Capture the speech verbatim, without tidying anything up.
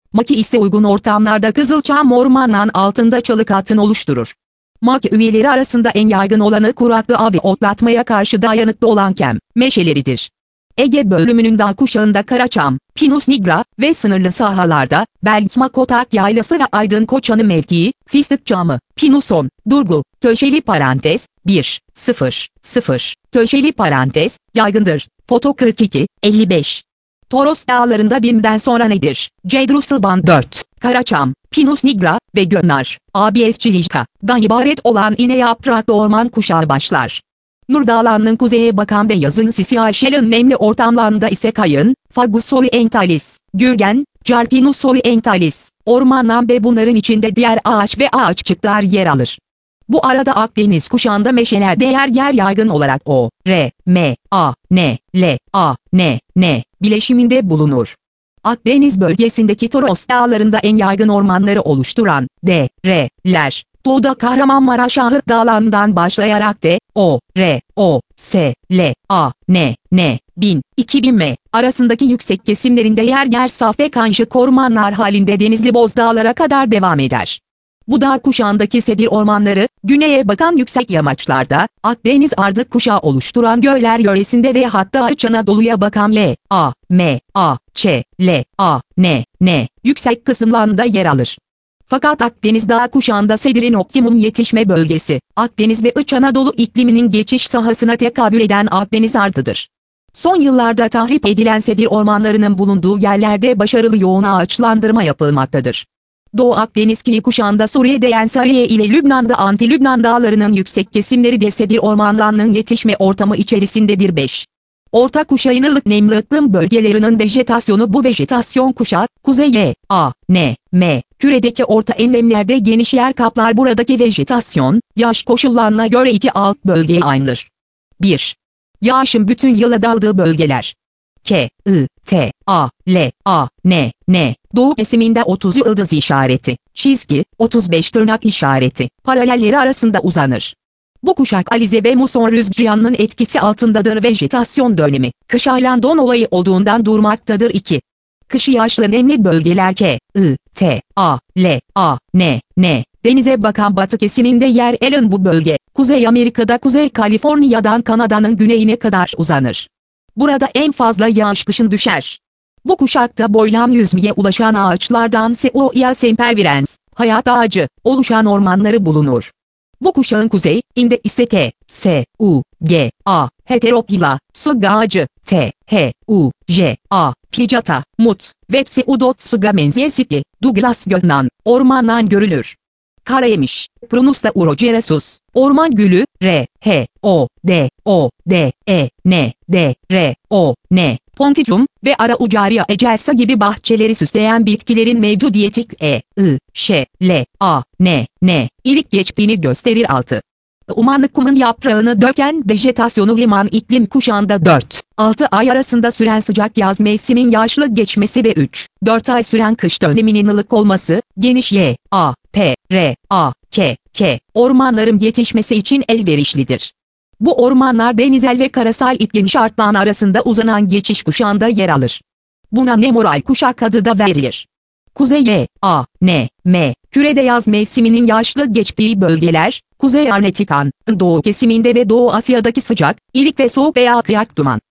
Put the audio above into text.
Maki ise uygun ortamlarda Kızılçam ormanının altında çalık altın oluşturur. Maki üyeleri arasında en yaygın olanı kuraklığa ve otlatmaya karşı dayanıklı olan kem meşeleridir. Ege bölümünün dağ kuşağında Karaçam, Pinus nigra ve sınırlı sahalarda Belgitma Kotak Yaylası ve Aydın Koçanı mevkii, Fıstık Çamı, Pinuson, Durgu, köşeli parantez, bir, sıfır, sıfır, köşeli parantez, yaygındır. Foto kırk iki, elli beş. Toros dağlarında Bim'den sonra nedir? Cedrusulban dört, Karaçam, Pinus nigra ve Gönnar, A B S Çilişka'dan ibaret olan iğne yapraklı orman kuşağı başlar. Nur Dağları'nın kuzeye bakan ve yazın sisyaşelin nemli ortamlarında ise kayın, Fagus orientalis, gürgen, Carpinus orientalis, ormanlar ve bunların içinde diğer ağaç ve ağaççıklar yer alır. Bu arada Akdeniz kuşağında meşelerde yer yer yaygın olarak O, R, M, A, N, L, A, N, N bileşiminde bulunur. Akdeniz bölgesindeki Toros dağlarında en yaygın ormanları oluşturan D, R'ler, doğuda Kahramanmaraş Ahıt Dağları'ndan başlayarak D, O, R, O, S, L, A, N, N, bin, iki bin M arasındaki yüksek kesimlerinde yer yer saf ve karışık ormanlar halinde Denizli Bozdağlar'a kadar devam eder. Bu dağ kuşağındaki sedir ormanları, güneye bakan yüksek yamaçlarda, Akdeniz Ardık kuşağı oluşturan göller yöresinde ve hatta İç Anadolu'ya bakan L, A, M, A, Ç, L, A, N, N yüksek kısımlarında yer alır. Fakat Akdeniz dağ kuşağında sedirin optimum yetişme bölgesi, Akdeniz ve İç Anadolu ikliminin geçiş sahasına tekabül eden Akdeniz Ardıdır. Son yıllarda tahrip edilen sedir ormanlarının bulunduğu yerlerde başarılı yoğun ağaçlandırma yapılmaktadır. Doğu Akdeniz kıyı kuşağında Suriye'de Ensariye ile Lübnan'da Anti-Lübnan dağlarının yüksek kesimleri de sedir ormanlarının yetişme ortamı içerisindedir. beş. Orta kuşağın ılık nemli iklim bölgelerinin vejetasyonu bu vejetasyon kuşağı, Kuzey L, A, N, M, küredeki orta enlemlerde geniş yer kaplar. Buradaki vejetasyon, yaş koşullarına göre iki alt bölgeye ayrılır. bir. Yağışın bütün yıla daldığı bölgeler. K, I, T, A, L, A, N, N, Doğu kesiminde otuz yıldız işareti, çizgi, otuz beş tırnak işareti, paralelleri arasında uzanır. Bu kuşak Alize ve muson rüzgarının etkisi altındadır. Vejetasyon dönemi, kış aylan don olayı olduğundan durmaktadır. iki. Kışı yağışlı nemli bölgeler K, I, T, A, L, A, N, N, denize bakan batı kesiminde yer alan bu bölge, Kuzey Amerika'da Kuzey Kaliforniya'dan Kanada'nın güneyine kadar uzanır. Burada en fazla yağış kışın düşer. Bu kuşakta boylam yüzmeye ulaşan ağaçlardan Sequoia sempervirens, hayat ağacı, oluşan ormanları bulunur. Bu kuşağın kuzey, inde ise T, S, U, G, A, heteropila, sıga ağacı, T, H, U, J, A, pijata, mut, ve pseudot sıga menziyesiki, Douglas Göknan, ormandan görülür. Karayemiş, Prunusta urogeresus, orman gülü, R, H, O, D, O, D, E, N, D, R, O, N, Ponticum ve Ara Ucaria ecelsa gibi bahçeleri süsleyen bitkilerin mevcudiyetik E, I, Ş, L, A, N, N, ilik geçtiğini gösterir. altı. Umanlık kumun yaprağını döken vejetasyonu liman iklim kuşağında dört altı ay arasında süren sıcak yaz mevsimin yağışlı geçmesi ve üç dört ay süren kış döneminin ılık olması, geniş Y, A, P, R, A, K, K ormanların yetişmesi için elverişlidir. Bu ormanlar denizel ve karasal iklim şartları arasında uzanan geçiş kuşağında yer alır. Buna nemoral kuşak adı da verilir. Kuzey Y, A, N, M, kürede yaz mevsiminin yağışlı geçtiği bölgeler, Kuzey Arnetikan, Doğu kesiminde ve Doğu Asya'daki sıcak, ilik ve soğuk veya kıyak duman,